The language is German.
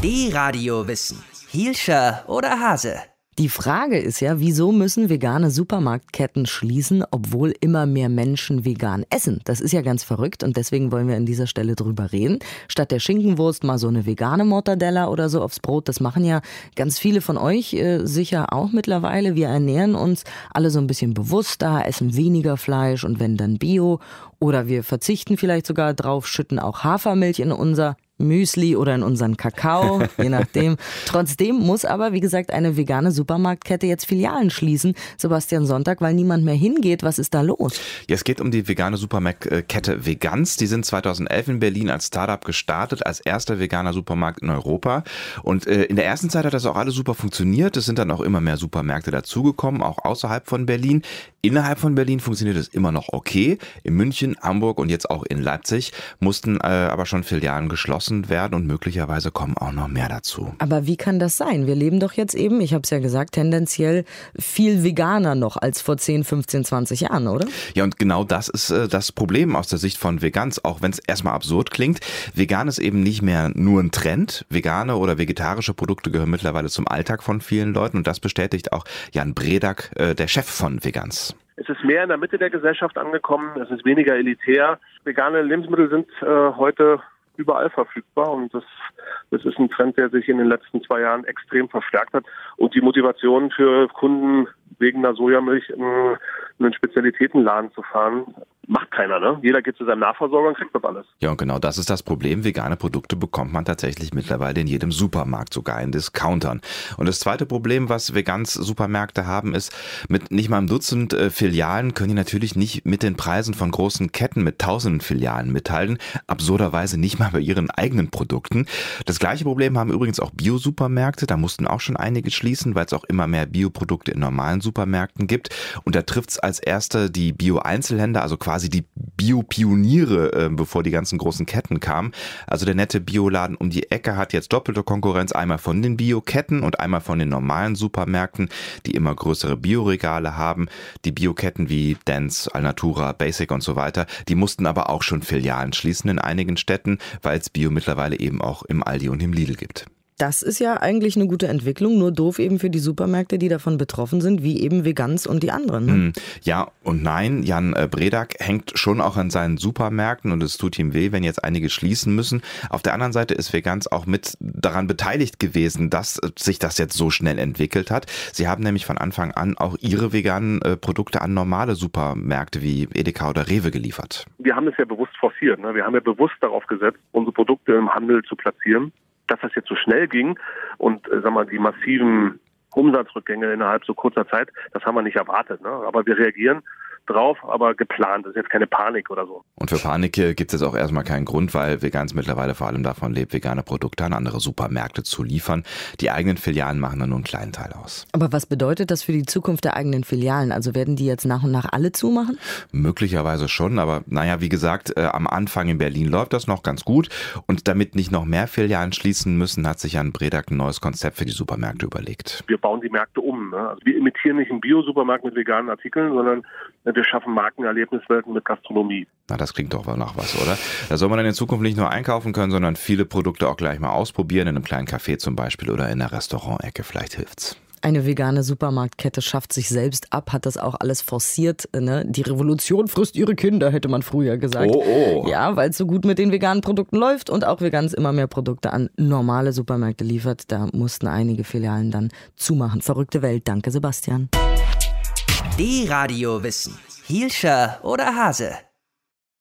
D-Radio Wissen. Hielscher oder Hase? Die Frage ist ja, wieso müssen vegane Supermarktketten schließen, obwohl immer mehr Menschen vegan essen? Das ist ja ganz verrückt und deswegen wollen wir an dieser Stelle drüber reden. Statt der Schinkenwurst mal so eine vegane Mortadella oder so aufs Brot. Das machen ja ganz viele von euch sicher auch mittlerweile. Wir ernähren uns alle so ein bisschen bewusster, essen weniger Fleisch und wenn dann Bio. Oder wir verzichten vielleicht sogar drauf, schütten auch Hafermilch in unser Müsli oder in unseren Kakao, je nachdem. Trotzdem muss aber, wie gesagt, eine vegane Supermarktkette jetzt Filialen schließen. Sebastian Sonntag, weil niemand mehr hingeht. Was ist da los? Ja, es geht um die vegane Supermarktkette Veganz. Die sind 2011 in Berlin als Startup gestartet, als erster veganer Supermarkt in Europa. Und in der ersten Zeit hat das auch alles super funktioniert. Es sind dann auch immer mehr Supermärkte dazugekommen, auch außerhalb von Berlin. Innerhalb von Berlin funktioniert es immer noch okay. In München, Hamburg und jetzt auch in Leipzig mussten aber schon Filialen geschlossen werden und möglicherweise kommen auch noch mehr dazu. Aber wie kann das sein? Wir leben doch jetzt eben, ich habe es ja gesagt, tendenziell viel veganer noch als vor 10, 15, 20 Jahren, oder? Ja, und genau das ist das Problem aus der Sicht von Veganz, auch wenn es erstmal absurd klingt. Vegan ist eben nicht mehr nur ein Trend. Vegane oder vegetarische Produkte gehören mittlerweile zum Alltag von vielen Leuten und das bestätigt auch Jan Bredak, der Chef von Veganz. Es ist mehr in der Mitte der Gesellschaft angekommen, es ist weniger elitär. Vegane Lebensmittel sind heute überall verfügbar und das ist ein Trend, der sich in den letzten 2 Jahren extrem verstärkt hat und die Motivation für Kunden wegen einer Sojamilch in einen Spezialitätenladen zu fahren, macht keiner, ne? Jeder geht zu seinem Nachversorger und kriegt das alles. Ja, und genau das ist das Problem. Vegane Produkte bekommt man tatsächlich mittlerweile in jedem Supermarkt, sogar in Discountern. Und das zweite Problem, was Veganz Supermärkte haben, ist, mit nicht mal einem Dutzend Filialen können die natürlich nicht mit den Preisen von großen Ketten mit tausenden Filialen mithalten. Absurderweise nicht mal bei ihren eigenen Produkten. Das gleiche Problem haben übrigens auch Bio-Supermärkte. Da mussten auch schon einige schließen, weil es auch immer mehr Bioprodukte in normalen Supermärkten gibt. Und da trifft es als erste die Bio-Einzelhändler, also quasi die Bio-Pioniere, bevor die ganzen großen Ketten kamen. Also der nette Bioladen um die Ecke hat jetzt doppelte Konkurrenz, einmal von den Bio-Ketten und einmal von den normalen Supermärkten, die immer größere Bioregale haben. Die Bio-Ketten wie Dance, Alnatura, Basic und so weiter, die mussten aber auch schon Filialen schließen in einigen Städten, weil es Bio mittlerweile eben auch im Aldi und im Lidl gibt. Das ist ja eigentlich eine gute Entwicklung, nur doof eben für die Supermärkte, die davon betroffen sind, wie eben Veganz und die anderen. Ne? Ja und nein, Jan Bredak hängt schon auch an seinen Supermärkten und es tut ihm weh, wenn jetzt einige schließen müssen. Auf der anderen Seite ist Veganz auch mit daran beteiligt gewesen, dass sich das jetzt so schnell entwickelt hat. Sie haben nämlich von Anfang an auch ihre veganen Produkte an normale Supermärkte wie Edeka oder Rewe geliefert. Wir haben es ja bewusst forciert, ne? Wir haben ja bewusst darauf gesetzt, unsere Produkte im Handel zu platzieren. Dass das jetzt so schnell ging und die massiven Umsatzrückgänge innerhalb so kurzer Zeit, das haben wir nicht erwartet. Ne? Aber wir reagieren drauf, aber geplant. Das ist jetzt keine Panik oder so. Und für Panik gibt es jetzt auch erstmal keinen Grund, weil Veganz mittlerweile vor allem davon lebt, vegane Produkte an andere Supermärkte zu liefern. Die eigenen Filialen machen dann nur einen kleinen Teil aus. Aber was bedeutet das für die Zukunft der eigenen Filialen? Also werden die jetzt nach und nach alle zumachen? Möglicherweise schon, aber naja, wie gesagt, am Anfang in Berlin läuft das noch ganz gut. Und damit nicht noch mehr Filialen schließen müssen, hat sich Jan Bredak ein neues Konzept für die Supermärkte überlegt. Wir bauen die Märkte um. Ne? Also wir imitieren nicht einen Bio-Supermarkt mit veganen Artikeln, sondern wir schaffen Markenerlebniswelten mit Gastronomie. Na, das klingt doch nach was, oder? Da soll man dann in Zukunft nicht nur einkaufen können, sondern viele Produkte auch gleich mal ausprobieren, in einem kleinen Café zum Beispiel oder in einer Restaurantecke. Vielleicht hilft's. Eine vegane Supermarktkette schafft sich selbst ab, hat das auch alles forciert. Ne? Die Revolution frisst ihre Kinder, hätte man früher gesagt. Oh. Ja, weil es so gut mit den veganen Produkten läuft und auch Veganz immer mehr Produkte an normale Supermärkte liefert. Da mussten einige Filialen dann zumachen. Verrückte Welt. Danke, Sebastian. D-Radio Wissen. Hielscher oder Hase?